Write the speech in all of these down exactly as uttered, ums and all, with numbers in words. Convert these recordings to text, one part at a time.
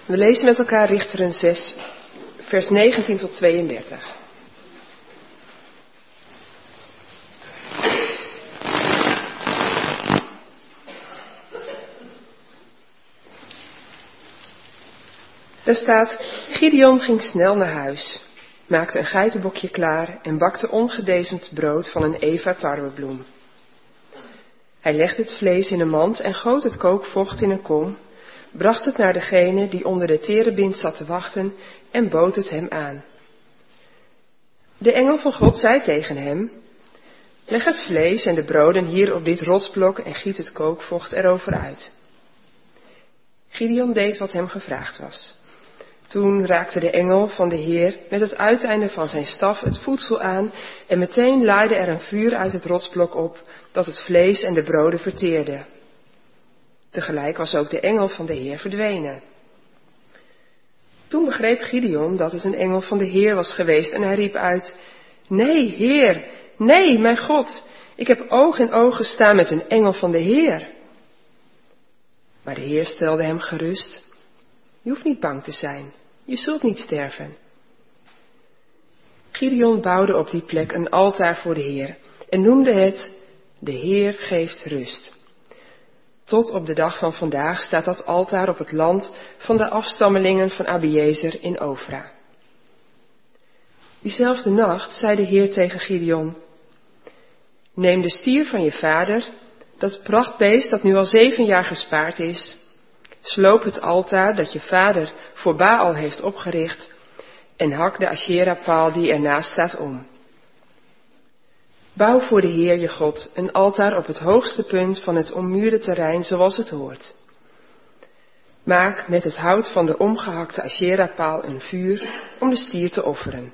We lezen met elkaar Richteren zes, vers negentien tot tweeëndertig. Er staat, Gideon ging snel naar huis, maakte een geitenbokje klaar en bakte ongedezemd brood van een eva tarwebloem. Hij legde het vlees in een mand en goot het kookvocht in een kom, bracht het naar degene die onder de terebint zat te wachten en bood het hem aan. De engel van God zei tegen hem, leg het vlees en de broden hier op dit rotsblok en giet het kookvocht erover uit. Gideon deed wat hem gevraagd was. Toen raakte de engel van de Heer met het uiteinde van zijn staf het voedsel aan en meteen laaide er een vuur uit het rotsblok op dat het vlees en de broden verteerde. Tegelijk was ook de engel van de Heer verdwenen. Toen begreep Gideon dat het een engel van de Heer was geweest en hij riep uit, nee, Heer, nee, mijn God, ik heb oog in oog gestaan met een engel van de Heer. Maar de Heer stelde hem gerust, je hoeft niet bang te zijn, je zult niet sterven. Gideon bouwde op die plek een altaar voor de Heer en noemde het, de Heer geeft rust. Tot op de dag van vandaag staat dat altaar op het land van de afstammelingen van Abiezer in Ofra. Diezelfde nacht zei de Heer tegen Gideon, neem de stier van je vader, dat prachtbeest dat nu al zeven jaar gespaard is, sloop het altaar dat je vader voor Baal heeft opgericht en hak de Asherah-paal die ernaast staat om. Bouw voor de Heer je God een altaar op het hoogste punt van het ommuurde terrein zoals het hoort. Maak met het hout van de omgehakte Asherah-paal een vuur om de stier te offeren.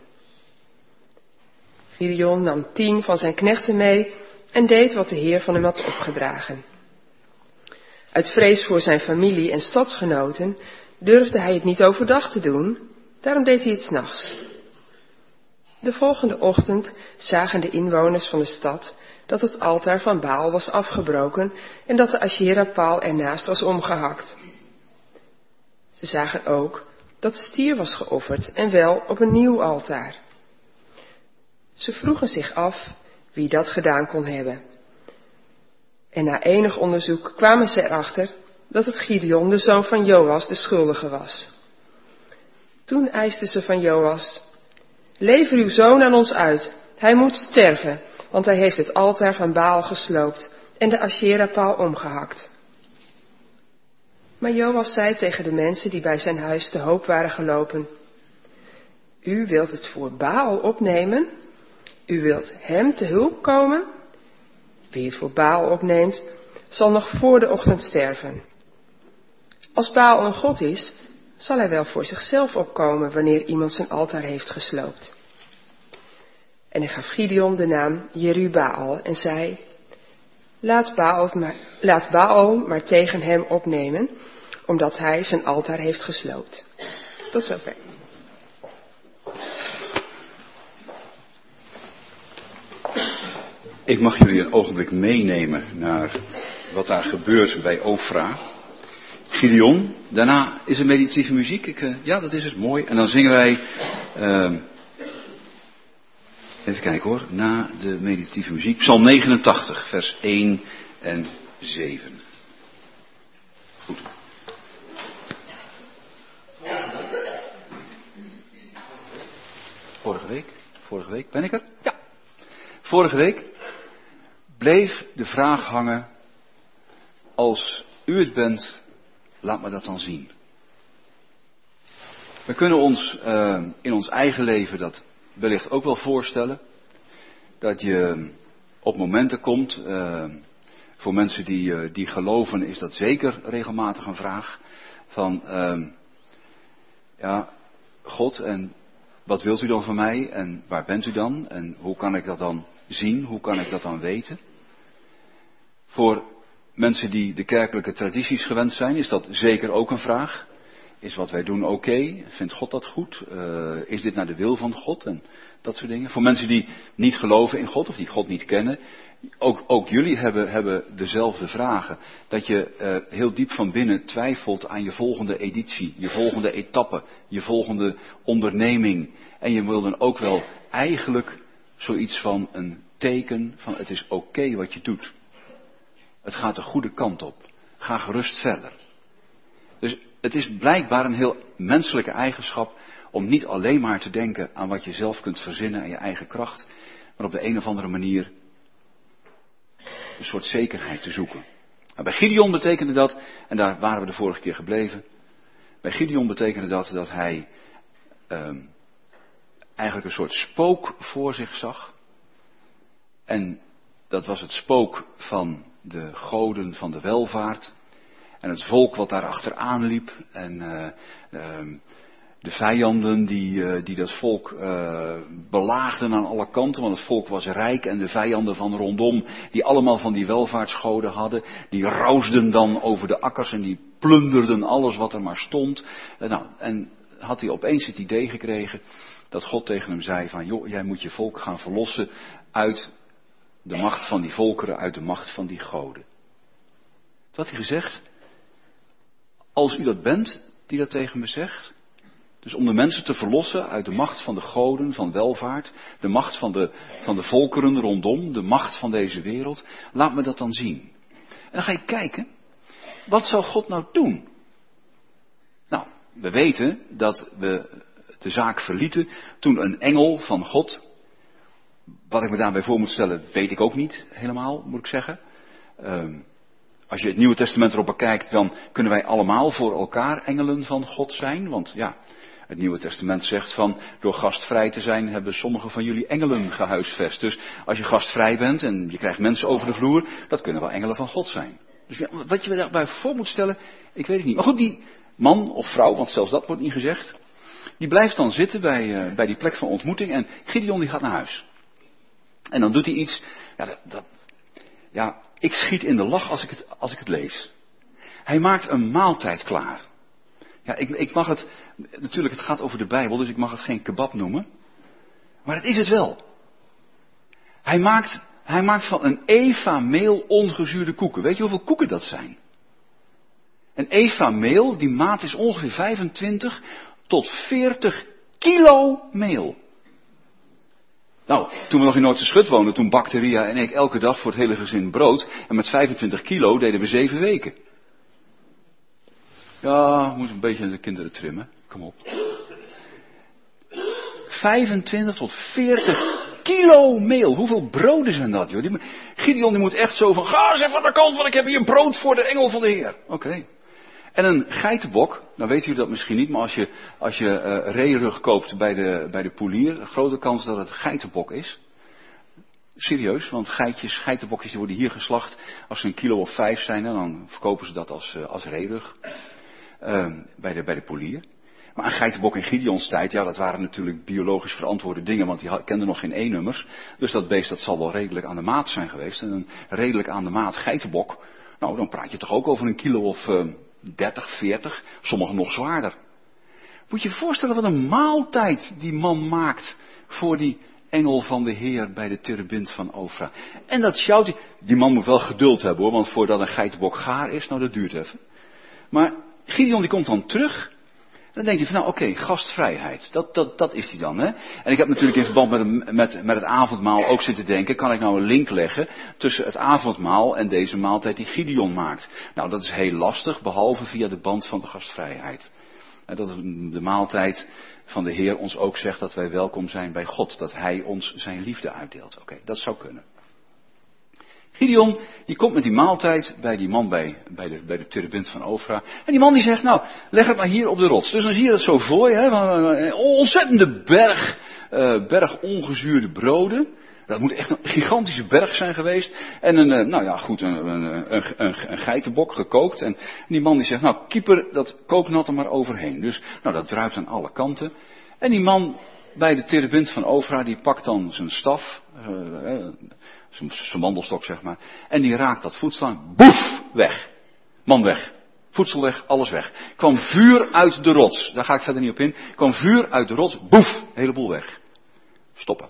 Gideon nam tien van zijn knechten mee en deed wat de Heer van hem had opgedragen. Uit vrees voor zijn familie en stadsgenoten durfde hij het niet overdag te doen, daarom deed hij het 's nachts. De volgende ochtend zagen de inwoners van de stad dat het altaar van Baal was afgebroken en dat de Asherah-paal ernaast was omgehakt. Ze zagen ook dat de stier was geofferd en wel op een nieuw altaar. Ze vroegen zich af wie dat gedaan kon hebben. En na enig onderzoek kwamen ze erachter dat het Gideon, de zoon van Joas, de schuldige was. Toen eisten ze van Joas, lever uw zoon aan ons uit, hij moet sterven, want hij heeft het altaar van Baal gesloopt en de Asherah-paal omgehakt. Maar Joas zei tegen de mensen die bij zijn huis te hoop waren gelopen, u wilt het voor Baal opnemen? U wilt hem te hulp komen? Wie het voor Baal opneemt, zal nog voor de ochtend sterven. Als Baal een god is, zal hij wel voor zichzelf opkomen wanneer iemand zijn altaar heeft gesloopt. En hij gaf Gideon de naam Jerubbaal en zei, laat Baal, maar, laat Baal maar tegen hem opnemen, omdat hij zijn altaar heeft gesloopt. Tot zover. Ik mag jullie een ogenblik meenemen naar wat daar gebeurt bij Ofra. Gideon, daarna is er meditatieve muziek. Ik, uh, ja, dat is het, mooi. En dan zingen wij, uh, even kijken hoor, na de meditatieve muziek, Psalm negenentachtig, vers één en zeven. Goed. Vorige week, vorige week, ben ik er? Ja. Vorige week bleef de vraag hangen, als u het bent, laat me dat dan zien. We kunnen ons uh, in ons eigen leven dat wellicht ook wel voorstellen. Dat je op momenten komt, uh, voor mensen die, uh, die geloven is dat zeker regelmatig een vraag. Van, uh, ja, God, en wat wilt u dan van mij? En waar bent u dan? En hoe kan ik dat dan zien? Hoe kan ik dat dan weten? Voor mensen die de kerkelijke tradities gewend zijn, is dat zeker ook een vraag. is wat wij doen oké? Okay? Vindt God dat goed? Uh, is dit naar de wil van God? En dat soort dingen. Voor mensen die niet geloven in God of die God niet kennen. Ook, ook jullie hebben, hebben dezelfde vragen. Dat je uh, heel diep van binnen twijfelt aan je volgende editie. Je volgende etappe. Je volgende onderneming. En je wil dan ook wel eigenlijk zoiets van een teken van het is oké okay wat je doet. Het gaat de goede kant op. Ga gerust verder. Dus het is blijkbaar een heel menselijke eigenschap om niet alleen maar te denken aan wat je zelf kunt verzinnen en je eigen kracht, maar op de een of andere manier een soort zekerheid te zoeken. Maar bij Gideon betekende dat, en daar waren we de vorige keer gebleven, bij Gideon betekende dat dat hij um, eigenlijk een soort spook voor zich zag. En dat was het spook van de goden van de welvaart. En het volk wat daar achteraan liep. En uh, um, de vijanden die, uh, die dat volk uh, belaagden aan alle kanten. Want het volk was rijk en de vijanden van rondom, die allemaal van die welvaartsgoden hadden. Die roosden dan over de akkers en die plunderden alles wat er maar stond. Uh, nou, en had hij opeens het idee gekregen dat God tegen hem zei van, joh, jij moet je volk gaan verlossen uit de macht van die volkeren, uit de macht van die goden. Toen had hij gezegd, als u dat bent die dat tegen me zegt, dus om de mensen te verlossen uit de macht van de goden, van welvaart, de macht van de, van de volkeren rondom, de macht van deze wereld, laat me dat dan zien. En dan ga je kijken, wat zou God nou doen? Nou, we weten dat we de zaak verlieten toen een engel van God, wat ik me daarbij voor moet stellen, weet ik ook niet helemaal, moet ik zeggen. Um, Als je het Nieuwe Testament erop bekijkt, dan kunnen wij allemaal voor elkaar engelen van God zijn. Want ja, het Nieuwe Testament zegt van, door gastvrij te zijn hebben sommigen van jullie engelen gehuisvest. Dus als je gastvrij bent en je krijgt mensen over de vloer, dat kunnen wel engelen van God zijn. Dus ja, wat je daarbij voor moet stellen, ik weet het niet. Maar goed, die man of vrouw, want zelfs dat wordt niet gezegd, die blijft dan zitten bij, uh, bij die plek van ontmoeting en Gideon die gaat naar huis. En dan doet hij iets, ja, dat, dat, ja, ik schiet in de lach als ik het, als ik het lees. Hij maakt een maaltijd klaar. Ja, ik, ik mag het, natuurlijk het gaat over de Bijbel, dus ik mag het geen kebab noemen. Maar het is het wel. Hij maakt, hij maakt van een eva meel ongezuurde koeken. Weet je hoeveel koeken dat zijn? Een eva meel, die maat is ongeveer vijfentwintig tot veertig kilo meel. Nou, toen we nog in Noordse Schut woonden, toen bakte Ria en ik elke dag voor het hele gezin brood. En met vijfentwintig kilo deden we zeven weken. Ja, we moeten een beetje de kinderen trimmen. Kom op. vijfentwintig tot veertig kilo meel. Hoeveel broden zijn dat, joh? Die, Gideon die moet echt zo van, ga eens even aan de kant, want ik heb hier brood voor de engel van de Heer. Oké. Okay. En een geitenbok, nou weten jullie dat misschien niet, maar als je, als je uh, reerug koopt bij de, bij de poelier, een grote kans dat het geitenbok is. Serieus, want geitjes, geitenbokjes die worden hier geslacht. Als ze een kilo of vijf zijn, dan verkopen ze dat als, uh, als reerug uh, bij, de, bij de poelier. Maar een geitenbok in Gideons tijd, ja, dat waren natuurlijk biologisch verantwoorde dingen, want die kenden nog geen E-nummers. Dus dat beest, dat zal wel redelijk aan de maat zijn geweest. En een redelijk aan de maat geitenbok, nou, dan praat je toch ook over een kilo of uh, dertig, veertig, sommigen nog zwaarder. Moet je je voorstellen wat een maaltijd die man maakt voor die engel van de Heer bij de terebint van Ofra. En dat sjouwt hij, die man moet wel geduld hebben hoor, want voordat een geitenbok gaar is, nou dat duurt even. Maar Gideon die komt dan terug. Dan denkt hij van nou oké, okay, gastvrijheid, dat, dat, dat is hij dan. Hè? En ik heb natuurlijk in verband met, met, met het avondmaal ook zitten denken, kan ik nou een link leggen tussen het avondmaal en deze maaltijd die Gideon maakt. Nou dat is heel lastig, behalve via de band van de gastvrijheid. En dat de maaltijd van de Heer ons ook zegt dat wij welkom zijn bij God, dat Hij ons zijn liefde uitdeelt. Oké, okay, dat zou kunnen. Gideon, die komt met die maaltijd bij die man bij, bij de, bij de terebint van Ofra. En die man die zegt, nou, leg het maar hier op de rots. Dus dan zie je dat zo voor je, hè, een ontzettende berg, uh, berg ongezuurde broden. Dat moet echt een gigantische berg zijn geweest. En een, uh, nou ja, goed, een, een, een, een, een geitenbok gekookt. En die man die zegt, nou, kieper dat kooknat er maar overheen. Dus, nou, dat druipt aan alle kanten. En die man bij de terebint van Ofra, die pakt dan zijn staf, uh, zijn wandelstok zeg maar, en die raakt dat voetslang, boef, weg. Man weg. Voedsel weg, alles weg. Kwam vuur uit de rots. Daar ga ik verder niet op in. Kwam vuur uit de rots. Boef, heleboel weg. Stoppen.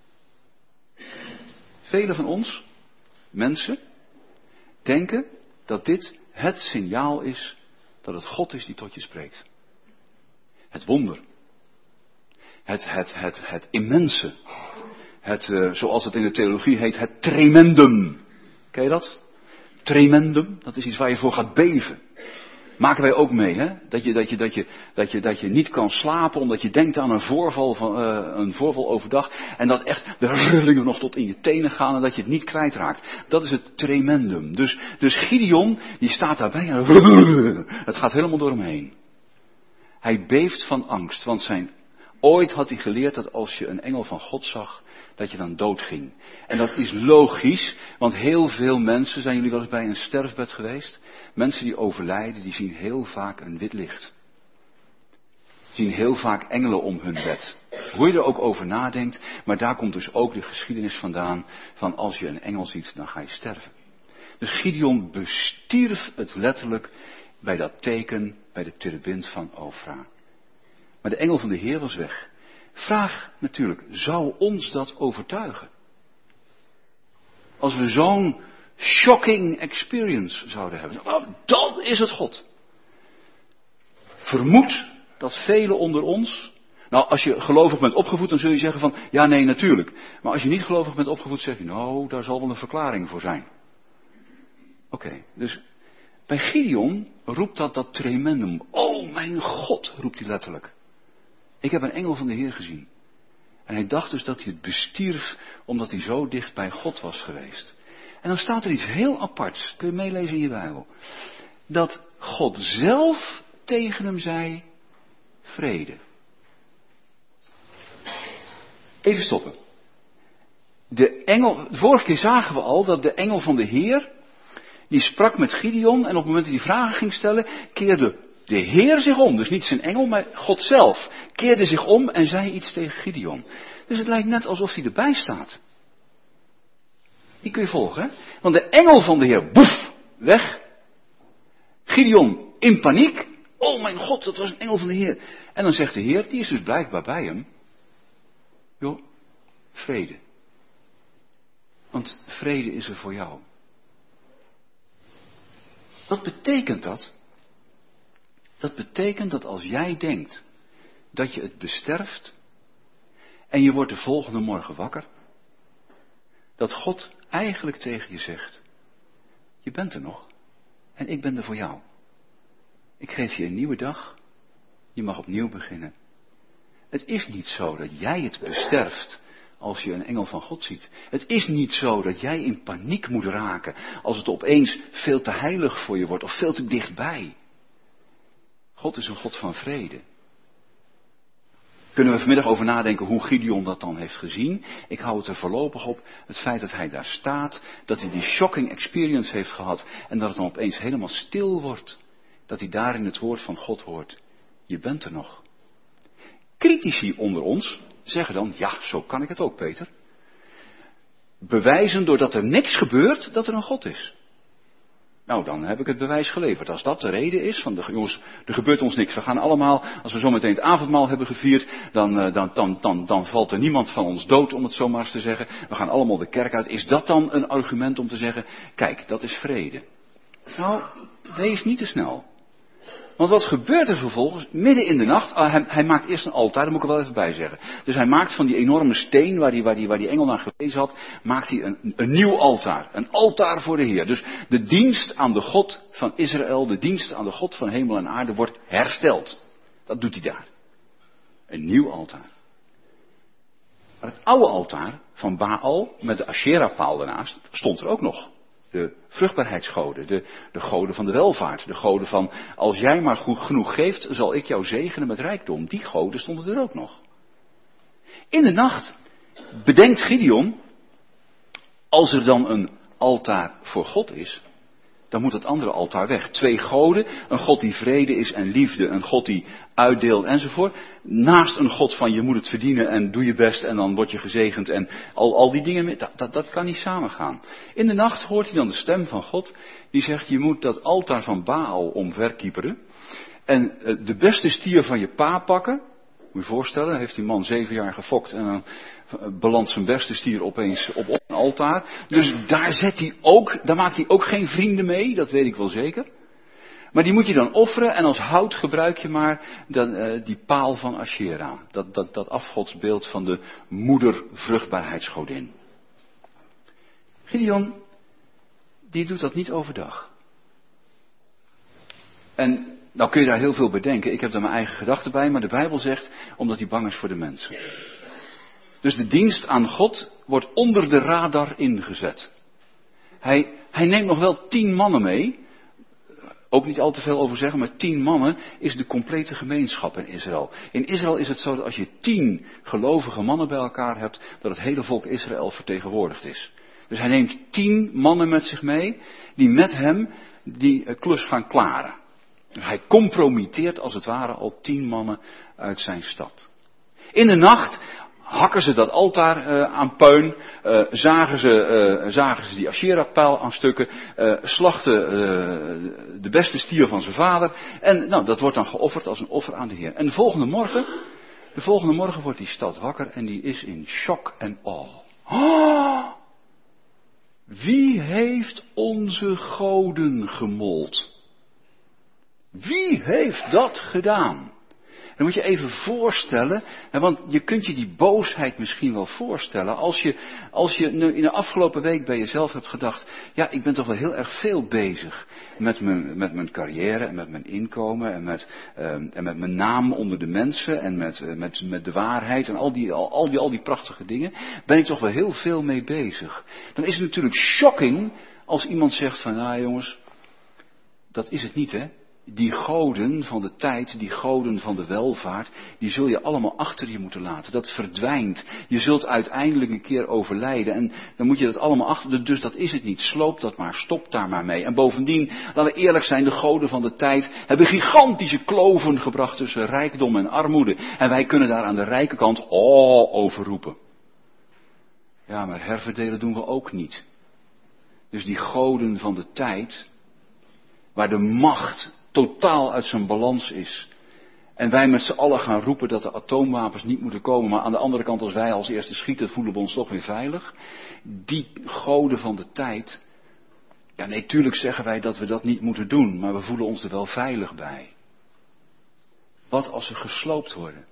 Velen van ons, mensen, denken dat dit het signaal is dat het God is die tot je spreekt. Het wonder. Het, het, het, het immense. Het, uh, zoals het in de theologie heet, het tremendum. Ken je dat? Tremendum, dat is iets waar je voor gaat beven. Maken wij ook mee, hè? Dat je, dat je, dat je, dat je, dat je niet kan slapen omdat je denkt aan een voorval, van, uh, een voorval overdag. En dat echt de rillingen nog tot in je tenen gaan en dat je het niet kwijtraakt. Dat is het tremendum. Dus, dus Gideon, die staat daarbij en het gaat helemaal door hem heen. Hij beeft van angst, want zijn, ooit had hij geleerd dat als je een engel van God zag, dat je dan doodging. En dat is logisch, want heel veel mensen, zijn jullie wel eens bij een sterfbed geweest? Mensen die overlijden, die zien heel vaak een wit licht. Zien heel vaak engelen om hun bed. Hoe je er ook over nadenkt, maar daar komt dus ook de geschiedenis vandaan van als je een engel ziet, dan ga je sterven. Dus Gideon bestierf het letterlijk bij dat teken, bij de terebint van Ofra. Maar de engel van de Heer was weg. Vraag natuurlijk, zou ons dat overtuigen? Als we zo'n shocking experience zouden hebben. Nou, dat is het God. Vermoed dat velen onder ons. Nou, als je gelovig bent opgevoed, dan zul je zeggen van, ja nee, natuurlijk. Maar als je niet gelovig bent opgevoed, zeg je, nou, daar zal wel een verklaring voor zijn. Oké, okay, dus bij Gideon roept dat dat tremendum. Oh mijn God, roept hij letterlijk. Ik heb een engel van de Heer gezien. En hij dacht dus dat hij het bestierf omdat hij zo dicht bij God was geweest. En dan staat er iets heel aparts. Kun je meelezen in je Bijbel. Dat God zelf tegen hem zei, vrede. Even stoppen. De engel, de vorige keer zagen we al dat de engel van de Heer, die sprak met Gideon en op het moment dat hij vragen ging stellen, keerde de Heer zich om. Dus niet zijn engel, maar God zelf keerde zich om en zei iets tegen Gideon. Dus het lijkt net alsof hij erbij staat. Die kun je volgen, hè? Want de engel van de Heer, boef, weg. Gideon in paniek. Oh mijn God, dat was een engel van de Heer. En dan zegt de Heer, die is dus blijkbaar bij hem. Joh, vrede. Want vrede is er voor jou. Wat betekent dat? Dat betekent dat als jij denkt dat je het besterft en je wordt de volgende morgen wakker, dat God eigenlijk tegen je zegt, je bent er nog en ik ben er voor jou. Ik geef je een nieuwe dag, je mag opnieuw beginnen. Het is niet zo dat jij het besterft als je een engel van God ziet. Het is niet zo dat jij in paniek moet raken als het opeens veel te heilig voor je wordt of veel te dichtbij. God is een God van vrede. Kunnen we vanmiddag over nadenken hoe Gideon dat dan heeft gezien? Ik hou het er voorlopig op. Het feit dat hij daar staat, dat hij die shocking experience heeft gehad en dat het dan opeens helemaal stil wordt. Dat hij daarin het woord van God hoort. Je bent er nog. Critici onder ons zeggen dan, ja, zo kan ik het ook, Peter. Bewijzen doordat er niks gebeurt dat er een God is. Nou, dan heb ik het bewijs geleverd. Als dat de reden is, van de, jongens, er gebeurt ons niks. We gaan allemaal, als we zo meteen het avondmaal hebben gevierd, dan, dan, dan, dan, dan valt er niemand van ons dood, om het zo maar eens te zeggen. We gaan allemaal de kerk uit. Is dat dan een argument om te zeggen, kijk, dat is vrede? Nou, wees niet te snel. Want wat gebeurt er vervolgens? Midden in de nacht, uh, hij, hij maakt eerst een altaar, daar moet ik er wel even bij zeggen. Dus hij maakt van die enorme steen waar die, waar die, waar die engel naar gewezen had, maakt hij een, een nieuw altaar. Een altaar voor de Heer. Dus de dienst aan de God van Israël, de dienst aan de God van hemel en aarde wordt hersteld. Dat doet hij daar. Een nieuw altaar. Maar het oude altaar van Baal, met de Asherah-paal daarnaast, stond er ook nog. De vruchtbaarheidsgoden, de, de goden van de welvaart, de goden van, als jij maar goed genoeg geeft, zal ik jou zegenen met rijkdom. Die goden stonden er ook nog. In de nacht bedenkt Gideon, als er dan een altaar voor God is, dan moet het andere altaar weg. Twee goden, een God die vrede is en liefde, een God die uitdeelt enzovoort. Naast een God van je moet het verdienen en doe je best en dan word je gezegend en al, al die dingen, dat, dat, dat kan niet samengaan. In de nacht hoort hij dan de stem van God die zegt je moet dat altaar van Baal omverkieperen en de beste stier van je pa pakken. Moet je je voorstellen, heeft die man zeven jaar gefokt en dan belandt zijn beste stier opeens op, op een altaar. Dus daar zet hij ook, daar maakt hij ook geen vrienden mee, dat weet ik wel zeker. Maar die moet je dan offeren en als hout gebruik je maar dan, uh, die paal van Asherah. Dat, dat, dat afgodsbeeld van de moeder vruchtbaarheidsgodin. Gideon, die doet dat niet overdag. En nou kun je daar heel veel bedenken. Ik heb daar mijn eigen gedachten bij, maar de Bijbel zegt omdat hij bang is voor de mensen. Dus de dienst aan God wordt onder de radar ingezet. Hij, hij neemt nog wel tien mannen mee. Ook niet al te veel over zeggen, maar tien mannen is de complete gemeenschap in Israël. In Israël is het zo dat als je tien gelovige mannen bij elkaar hebt, dat het hele volk Israël vertegenwoordigd is. Dus hij neemt tien mannen met zich mee, die met hem die klus gaan klaren. Hij compromitteert als het ware al tien mannen uit zijn stad. In de nacht hakken ze dat altaar uh, aan puin, uh, zagen, ze, uh, zagen ze die Asherah-paal aan stukken, uh, slachten uh, de beste stier van zijn vader. En nou, dat wordt dan geofferd als een offer aan de Heer. En de volgende morgen, de volgende morgen wordt die stad wakker en die is in shock en awe. Oh, wie heeft onze goden gemold? Wie heeft dat gedaan? Dan moet je even voorstellen, want je kunt je die boosheid misschien wel voorstellen. Als je, als je in de afgelopen week bij jezelf hebt gedacht, ja, ik ben toch wel heel erg veel bezig met mijn, met mijn carrière en met mijn inkomen en met, um, en met mijn naam onder de mensen en met, uh, met, met de waarheid en al die, al, al, die, al die prachtige dingen. Ben ik toch wel heel veel mee bezig. Dan is het natuurlijk shocking als iemand zegt van, nou jongens, dat is het niet hè. Die goden van de tijd, die goden van de welvaart, die zul je allemaal achter je moeten laten. Dat verdwijnt. Je zult uiteindelijk een keer overlijden en dan moet je dat allemaal achter. Dus dat is het niet. Sloop dat maar. Stop daar maar mee. En bovendien, laten we eerlijk zijn, de goden van de tijd hebben gigantische kloven gebracht tussen rijkdom en armoede. En wij kunnen daar aan de rijke kant oh over roepen. Ja, maar herverdelen doen we ook niet. Dus die goden van de tijd, waar de macht totaal uit zijn balans is. En wij met z'n allen gaan roepen dat de atoomwapens niet moeten komen. Maar aan de andere kant, als wij als eerste schieten, voelen we ons toch weer veilig. Die goden van de tijd. Ja, nee, tuurlijk zeggen wij dat we dat niet moeten doen. Maar we voelen ons er wel veilig bij. Wat als ze gesloopt worden?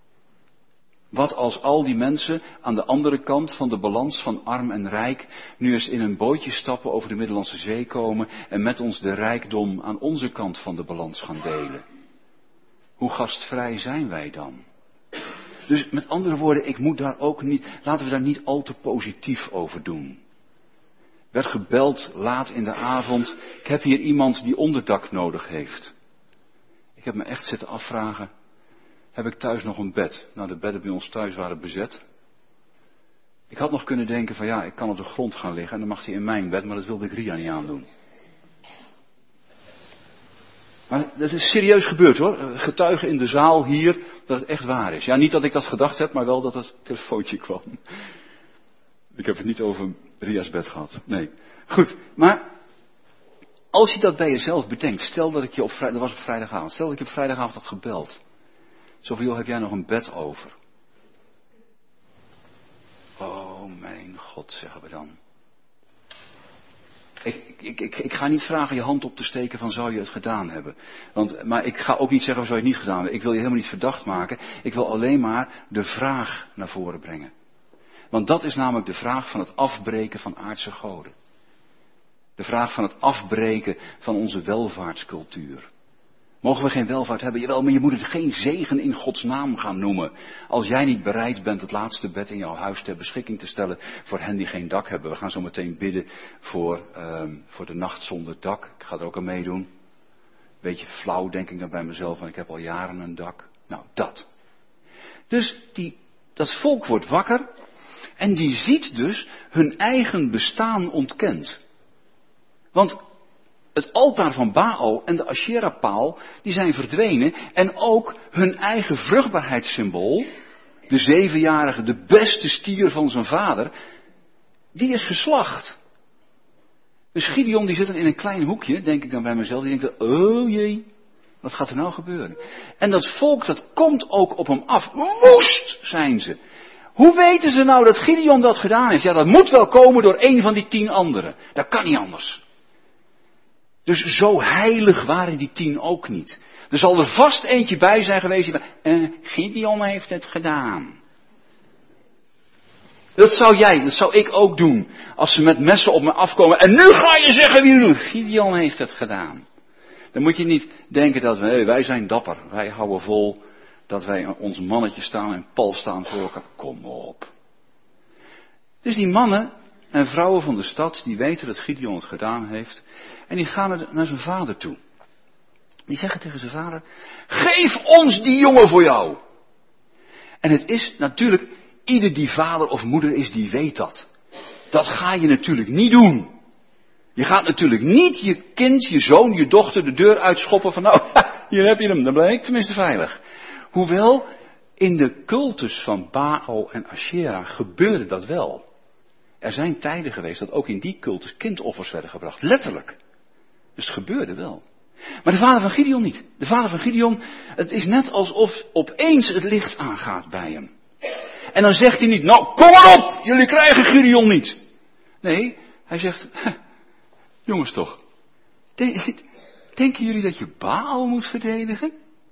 Wat als al die mensen aan de andere kant van de balans van arm en rijk nu eens in een bootje stappen over de Middellandse Zee komen en met ons de rijkdom aan onze kant van de balans gaan delen? Hoe gastvrij zijn wij dan? Dus met andere woorden, ik moet daar ook niet, laten we daar niet al te positief over doen. Werd gebeld laat in de avond, ik heb hier iemand die onderdak nodig heeft. Ik heb me echt zitten afvragen, heb ik thuis nog een bed? Nou, de bedden bij ons thuis waren bezet. Ik had nog kunnen denken van ja, ik kan op de grond gaan liggen en dan mag hij in mijn bed, maar dat wilde ik Ria niet aandoen. Maar dat is serieus gebeurd hoor. Getuigen in de zaal hier dat het echt waar is. Ja, niet dat ik dat gedacht heb, maar wel dat het telefoontje kwam. Ik heb het niet over Ria's bed gehad. Nee. Goed, maar als je dat bij jezelf bedenkt, stel dat ik je op vrijdag, dat was op vrijdagavond, stel dat ik je op vrijdagavond had gebeld. Zo van, joh, heb jij nog een bed over? Oh mijn God, zeggen we dan. Ik, ik, ik, ik ga niet vragen je hand op te steken van zou je het gedaan hebben. Want, maar ik ga ook niet zeggen zou je het niet gedaan hebben. Ik wil je helemaal niet verdacht maken. Ik wil alleen maar de vraag naar voren brengen. Want dat is namelijk de vraag van het afbreken van aardse goden. De vraag van het afbreken van onze welvaartscultuur. Mogen we geen welvaart hebben? Jawel, maar je moet het geen zegen in Gods naam gaan noemen. Als jij niet bereid bent het laatste bed in jouw huis ter beschikking te stellen voor hen die geen dak hebben. We gaan zo meteen bidden voor, um, voor de nacht zonder dak. Ik ga er ook aan meedoen. Beetje flauw denk ik dan bij mezelf, want ik heb al jaren een dak. Nou, dat. Dus die, dat volk wordt wakker en die ziet dus hun eigen bestaan ontkend. Want Het altaar van Baal en de Asherah-paal, die zijn verdwenen. En ook hun eigen vruchtbaarheidssymbool, de zevenjarige, de beste stier van zijn vader, die is geslacht. Dus Gideon die zit dan in een klein hoekje, denk ik dan bij mezelf, die denkt, oh jee, wat gaat er nou gebeuren? En dat volk, dat komt ook op hem af. Woest zijn ze. Hoe weten ze nou dat Gideon dat gedaan heeft? Ja, dat moet wel komen door een van die tien anderen. Dat kan niet anders. Dus zo heilig waren die tien ook niet. Er zal er vast eentje bij zijn geweest die uh, Gideon heeft het gedaan. Dat zou jij, dat zou ik ook doen. Als ze met messen op me afkomen. En nu ga je zeggen wie het doet. Gideon heeft het gedaan. Dan moet je niet denken dat we, hey, wij zijn dapper. Wij houden vol dat wij ons mannetje staan en pal staan voor elkaar. Kom op. Dus die mannen en vrouwen van de stad, die weten dat Gideon het gedaan heeft. En die gaan naar zijn vader toe. Die zeggen tegen zijn vader, geef ons die jongen voor jou. En het is natuurlijk, ieder die vader of moeder is, die weet dat. Dat ga je natuurlijk niet doen. Je gaat natuurlijk niet je kind, je zoon, je dochter de deur uitschoppen van, nou, hier heb je hem, dan ben ik tenminste veilig. Hoewel, in de cultus van Baal en Asherah gebeurde dat wel. Er zijn tijden geweest dat ook in die cultus kindoffers werden gebracht. Letterlijk. Dus het gebeurde wel. Maar de vader van Gideon niet. De vader van Gideon, het is net alsof opeens het licht aangaat bij hem. En dan zegt hij niet, nou kom maar op, jullie krijgen Gideon niet. Nee, hij zegt, jongens toch, denk, denken jullie dat je Baal moet verdedigen?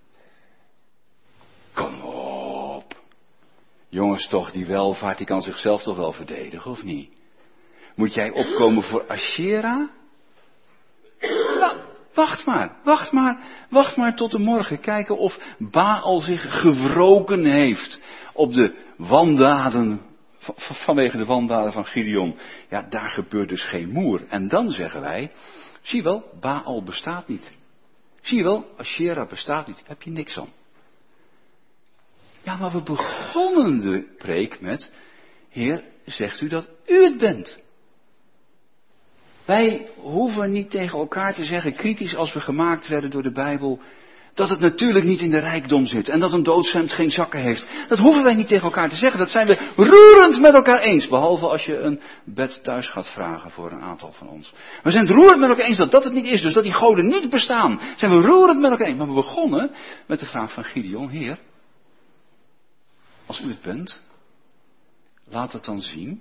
Kom op. Jongens toch, die welvaart, die kan zichzelf toch wel verdedigen, of niet? Moet jij opkomen voor Asherah? Nou, wacht maar, wacht maar, wacht maar tot de morgen. Kijken of Baal zich gewroken heeft op de wandaden, vanwege de wandaden van Gideon. Ja, daar gebeurt dus geen moer. En dan zeggen wij, zie je wel, Baal bestaat niet. Zie je wel, Asherah bestaat niet, heb je niks aan. Ja, maar we begonnen de preek met, Heer, zegt u dat u het bent? Wij hoeven niet tegen elkaar te zeggen, kritisch als we gemaakt werden door de Bijbel, dat het natuurlijk niet in de rijkdom zit en dat een doodshemd geen zakken heeft. Dat hoeven wij niet tegen elkaar te zeggen, dat zijn we roerend met elkaar eens. Behalve als je een bed thuis gaat vragen voor een aantal van ons. We zijn het roerend met elkaar eens dat dat het niet is, dus dat die goden niet bestaan. Zijn we roerend met elkaar eens. Maar we begonnen met de vraag van Gideon, Heer, als u het bent, laat het dan zien.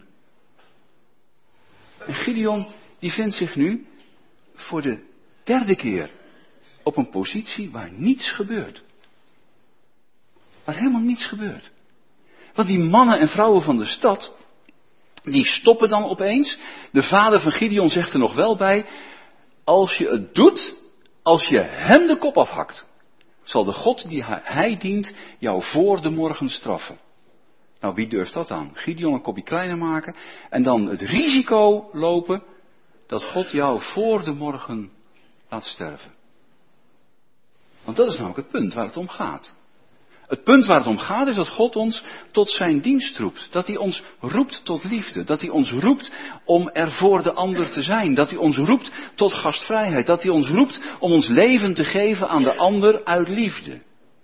En Gideon, die vindt zich nu voor de derde keer op een positie waar niets gebeurt. Waar helemaal niets gebeurt. Want die mannen en vrouwen van de stad, die stoppen dan opeens. De vader van Gideon zegt er nog wel bij, als je het doet, als je hem de kop afhakt, zal de God die hij dient jou voor de morgen straffen. Nou, wie durft dat aan? Gideon een kopje kleiner maken en dan het risico lopen dat God jou voor de morgen laat sterven. Want dat is namelijk het punt waar het om gaat. Het punt waar het om gaat is dat God ons tot zijn dienst roept. Dat hij ons roept tot liefde. Dat hij ons roept om er voor de ander te zijn. Dat hij ons roept tot gastvrijheid. Dat hij ons roept om ons leven te geven aan de ander uit liefde.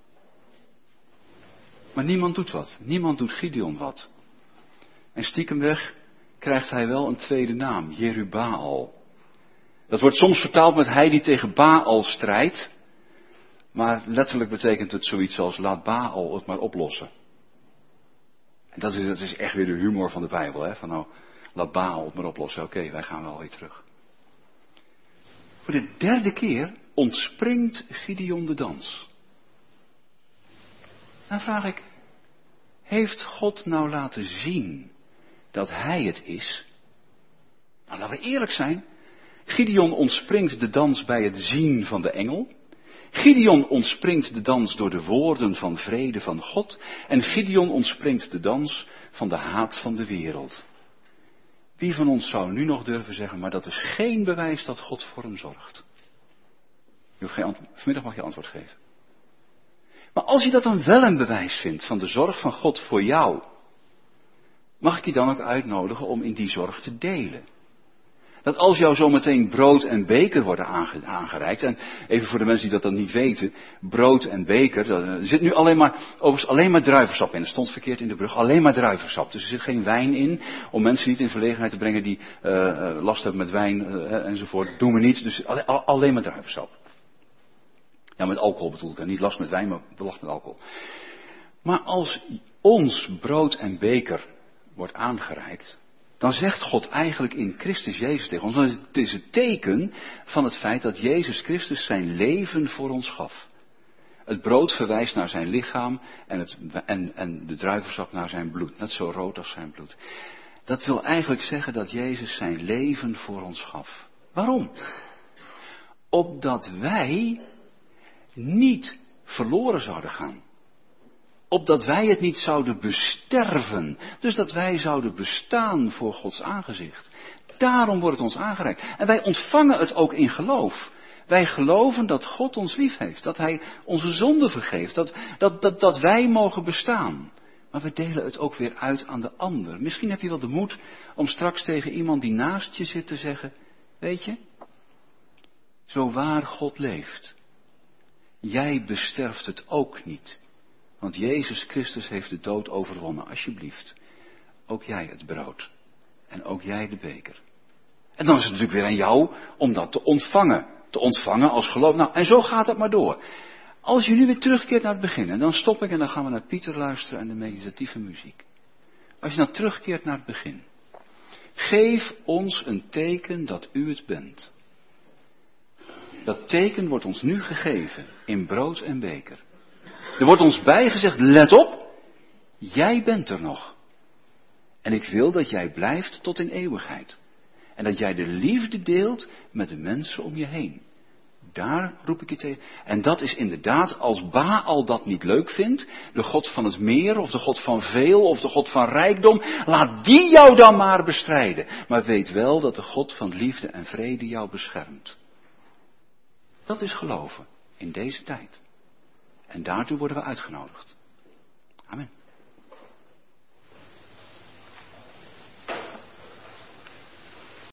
Maar niemand doet wat. Niemand doet Gideon wat. En stiekemweg krijgt hij wel een tweede naam. Jerubbaal. Dat wordt soms vertaald met hij die tegen Baal strijdt. Maar letterlijk betekent het zoiets als laat Baal het maar oplossen. En dat is, dat is echt weer de humor van de Bijbel. Hè? Van nou, laat Baal het maar oplossen. Oké, okay, wij gaan wel weer terug. Voor de derde keer ontspringt Gideon de dans. Dan vraag ik, heeft God nou laten zien dat hij het is? Nou, laten we eerlijk zijn. Gideon ontspringt de dans bij het zien van de engel. Gideon ontspringt de dans door de woorden van vrede van God. En Gideon ontspringt de dans van de haat van de wereld. Wie van ons zou nu nog durven zeggen, maar dat is geen bewijs dat God voor hem zorgt? Je hoeft geen antwoord. Vanmiddag mag je antwoord geven. Maar als je dat dan wel een bewijs vindt van de zorg van God voor jou, mag ik je dan ook uitnodigen om in die zorg te delen? Dat als jou zometeen brood en beker worden aange, aangereikt, en even voor de mensen die dat dan niet weten, brood en beker, er zit nu alleen maar, overigens alleen maar druivensap in, er stond verkeerd in de brug, alleen maar druivensap. Dus er zit geen wijn in, om mensen niet in verlegenheid te brengen die uh, uh, last hebben met wijn uh, enzovoort. Doen we niet, dus alleen, alleen maar druivensap. Ja, met alcohol bedoel ik, hè? Niet last met wijn, maar last met alcohol. Maar als ons brood en beker wordt aangereikt, dan zegt God eigenlijk in Christus Jezus tegen ons, het is het teken van het feit dat Jezus Christus zijn leven voor ons gaf. Het brood verwijst naar zijn lichaam en, het, en, en de druivensap naar zijn bloed, net zo rood als zijn bloed. Dat wil eigenlijk zeggen dat Jezus zijn leven voor ons gaf. Waarom? Opdat wij niet verloren zouden gaan. Opdat wij het niet zouden besterven. Dus dat wij zouden bestaan voor Gods aangezicht. Daarom wordt het ons aangereikt. En wij ontvangen het ook in geloof. Wij geloven dat God ons lief heeft. Dat Hij onze zonden vergeeft. Dat, dat, dat, dat wij mogen bestaan. Maar we delen het ook weer uit aan de ander. Misschien heb je wel de moed om straks tegen iemand die naast je zit te zeggen, weet je, zo waar God leeft, jij besterft het ook niet. Want Jezus Christus heeft de dood overwonnen, alsjeblieft. Ook jij het brood. En ook jij de beker. En dan is het natuurlijk weer aan jou om dat te ontvangen. Te ontvangen als geloof. Nou, en zo gaat het maar door. Als je nu weer terugkeert naar het begin, en dan stop ik en dan gaan we naar Pieter luisteren en de meditatieve muziek. Als je nou terugkeert naar het begin. Geef ons een teken dat u het bent. Dat teken wordt ons nu gegeven in brood en beker. Er wordt ons bijgezegd, let op, jij bent er nog. En ik wil dat jij blijft tot in eeuwigheid. En dat jij de liefde deelt met de mensen om je heen. Daar roep ik je tegen. En dat is inderdaad, als Baal dat niet leuk vindt, de God van het meer, of de God van veel, of de God van rijkdom, laat die jou dan maar bestrijden. Maar weet wel dat de God van liefde en vrede jou beschermt. Dat is geloven in deze tijd. En daartoe worden we uitgenodigd. Amen.